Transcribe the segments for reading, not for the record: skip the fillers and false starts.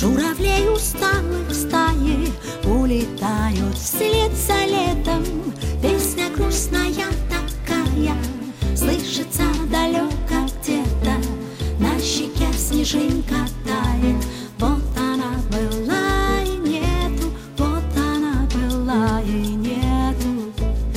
Журавлей усталых стаи улетают вслед за летом. Песня грустная такая слышится далеко где-то. На щеке снежинка тает. Вот она была и нету, вот она была и нету.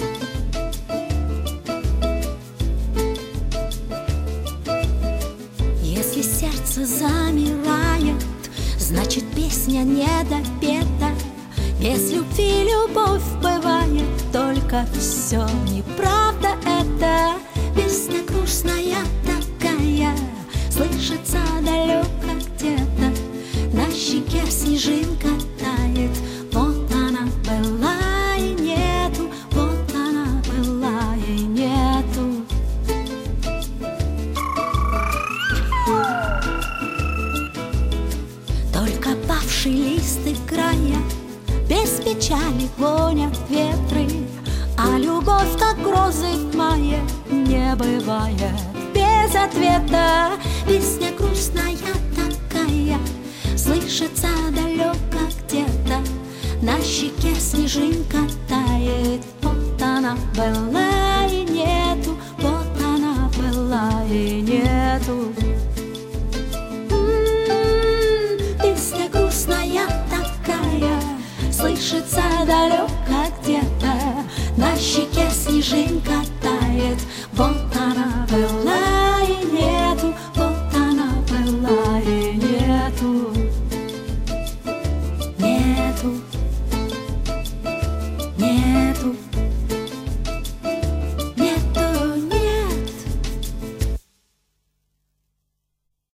Если сердце замирает, значит песня недопета. Без любви любовь бывает, только все неправда это. Песня грустная такая слышится далеко где-то. На щеке снежинка тает. Вот она была и нету, вот она была и нету. Только павший лист играя, без печали гонят ветры. А любовь, как грозы в мае, не бывает без ответа. Песня грустная такая слышится далеко где-то. На щеке снежинка тает. Вот она была и нету, вот она была и нету. Песня грустная такая слышится далеко где-то. На щеке снежинка